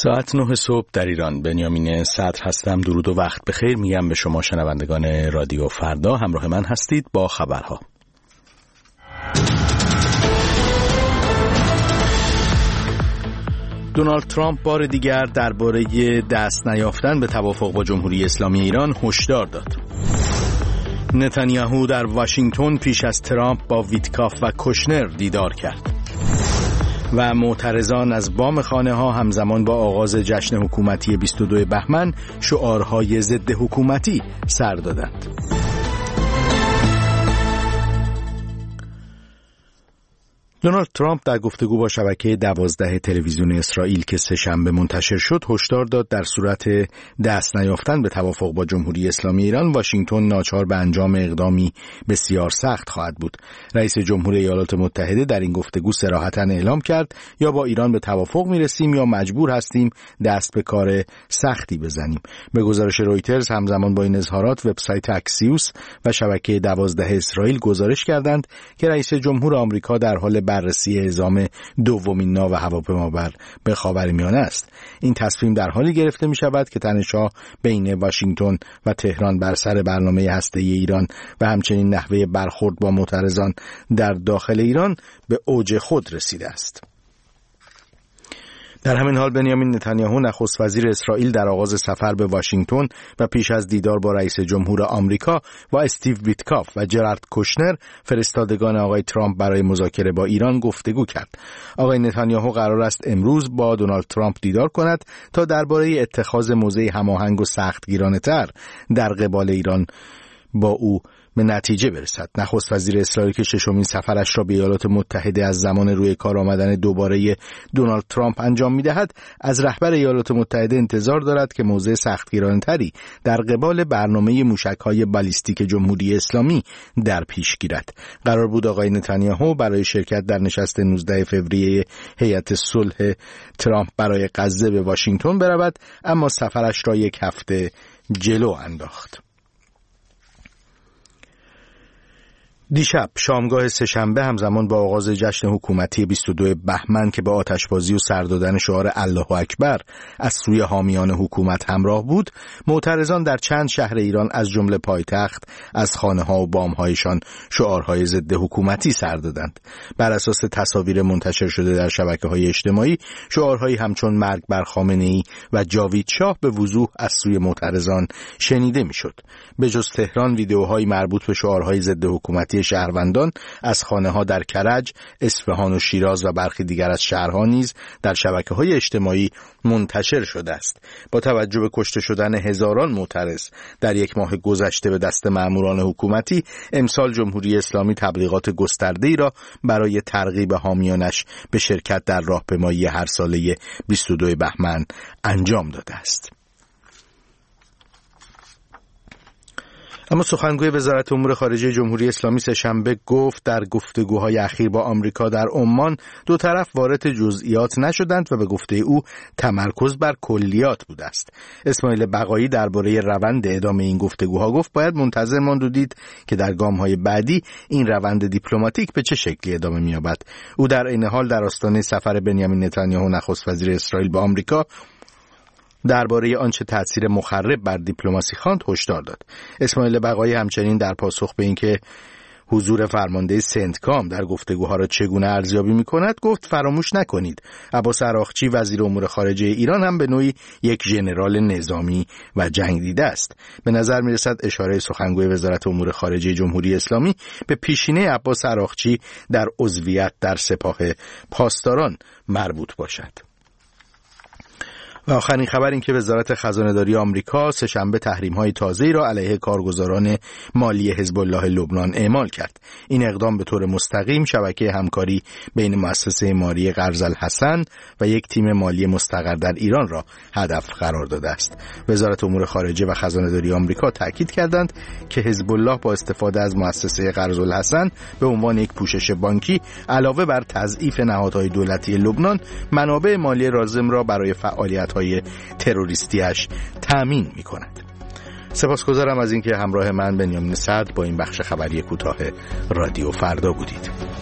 ساعت 9 صبح در ایران. بنیامین صدر هستم. درود و وقت بخیر میگم به شما شنوندگان رادیو فردا. همراه من هستید با خبرها. دونالد ترامپ بار دیگر درباره دست نیافتن به توافق با جمهوری اسلامی ایران هشدار داد. نتانیاهو در واشنگتن پیش از ترامپ با ویتکاف و کوشنر دیدار کرد. و معترضان از بام خانه‌ها همزمان با آغاز جشن حکومتی 22 بهمن شعارهای ضد حکومتی سر دادند. دونالد ترامپ در گفتگو با شبکه 12 تلویزیون اسرائیل که سه‌شنبه منتشر شد هشدار داد در صورت دست نیافتن به توافق با جمهوری اسلامی ایران واشنگتن ناچار به انجام اقدامی بسیار سخت خواهد بود. رئیس جمهور ایالات متحده در این گفتگو صراحتاً اعلام کرد یا با ایران به توافق میرسیم یا مجبور هستیم دست به کار سختی بزنیم. به گزارش رویترز همزمان با این اظهارات وبسایت اکسیوس و شبکه 12 اسرائیل گزارش کردند که رئیس جمهور آمریکا در حال بررسی اعزام دومین ناو هواپیما به خاورمیانه است. این تصمیم در حالی گرفته می شود که تنش‌ها بین واشنگتن و تهران بر سر برنامه هسته‌ای ایران و همچنین نحوه برخورد با معترضان در داخل ایران به اوج خود رسیده است. در همین حال بنیامین نتانیاهو نخست وزیر اسرائیل در آغاز سفر به واشنگتن و پیش از دیدار با رئیس جمهور آمریکا با استیو ویتکاف و جرارد کوشنر فرستادگان آقای ترامپ برای مذاکره با ایران گفتگو کرد. آقای نتانیاهو قرار است امروز با دونالد ترامپ دیدار کند تا درباره اتخاذ موضع هماهنگ و سختگیرانه‌تر در قبال ایران با او به نتیجه برسد. نخست وزیر اسرائیل که ششمین سفرش را به ایالات متحده از زمان روی کار آمدن دوباره دونالد ترامپ انجام می‌دهد، از رهبر ایالات متحده انتظار دارد که موضع سختگیرانه‌تری در قبال برنامه موشک‌های بالیستیک جمهوری اسلامی در پیش گیرد. قرار بود آقای نتانیاهو برای شرکت در نشست 19 فوریه هیئت صلح ترامپ برای غزه به واشنگتن برود، اما سفرش را یک هفته جلو انداخت. دیشب شامگاه سه‌شنبه همزمان با آغاز جشن حکومتی 22 بهمن که با آتشبازی و سر دادن شعار الله اکبر از سوی حامیان حکومت همراه بود، معترضان در چند شهر ایران از جمله پایتخت از خانه‌ها و بام‌هایشان شعارهای ضد حکومتی سر دادند. بر اساس تصاویر منتشر شده در شبکه‌های اجتماعی، شعارهایی همچون مرگ بر خامنه‌ای و جاوید شاه به وضوح از سوی معترضان شنیده می‌شد. به جز تهران، ویدیوهای مربوط به شعارهای ضد حکومتی شهروندان از خانه‌ها در کرج، اصفهان و شیراز و برخی دیگر از شهرها نیز در شبکه‌های اجتماعی منتشر شده است. با توجه به کشته شدن هزاران معترض در یک ماه گذشته به دست ماموران حکومتی، امسال جمهوری اسلامی تبلیغات گسترده‌ای را برای ترغیب حامیانش به شرکت در راهپیمایی هر ساله 22 بهمن انجام داده است. اما سخنگوی وزارت امور خارجه جمهوری اسلامی سه‌شنبه گفت در گفتگوهای اخیر با آمریکا در عمان دو طرف وارد جزئیات نشدند و به گفته او تمرکز بر کلیات بوده است. اسماعیل بقایی درباره روند ادامه این گفتگوها گفت باید منتظر ماند و دید که در گام‌های بعدی این روند دیپلماتیک به چه شکلی ادامه می‌یابد. او در عین حال در آستانه سفر بنیامین نتانیاهو نخست وزیر اسرائیل به آمریکا درباره آنچه تأثیر مخرب بر دیپلماسی خواند هشدار داد. اسماعیل بقایی همچنین در پاسخ به اینکه حضور فرمانده سنتکام در گفتگوها را چگونه ارزیابی می‌کند گفت فراموش نکنید عباس عراقچی وزیر امور خارجه ایران هم به نوعی یک ژنرال نظامی و جنگ دیده است. به نظر می‌رسد اشاره سخنگوی وزارت امور خارجه جمهوری اسلامی به پیشینه عباس عراقچی در عضویت در سپاه پاسداران مربوط باشد. و آخرین خبر این که وزارت خزانه‌داری آمریکا سه‌شنبه تحریم‌های تازه‌ای را علیه کارگزاران مالی حزب الله لبنان اعمال کرد. این اقدام به طور مستقیم شبکه همکاری بین مؤسسه مالی قرض‌الحسن و یک تیم مالی مستقر در ایران را هدف قرار داده است. وزارت امور خارجه و خزانه‌داری آمریکا تاکید کردند که حزب الله با استفاده از مؤسسه قرض‌الحسن به عنوان یک پوشش بانکی علاوه بر تضعیف نهادهای دولتی لبنان منابع مالی لازم را برای فعالیت های تروریستیش تأمین می کند. سپاسگزارم از اینکه همراه من بنیامین صدر با این بخش خبری کوتاه رادیو فردا بودید.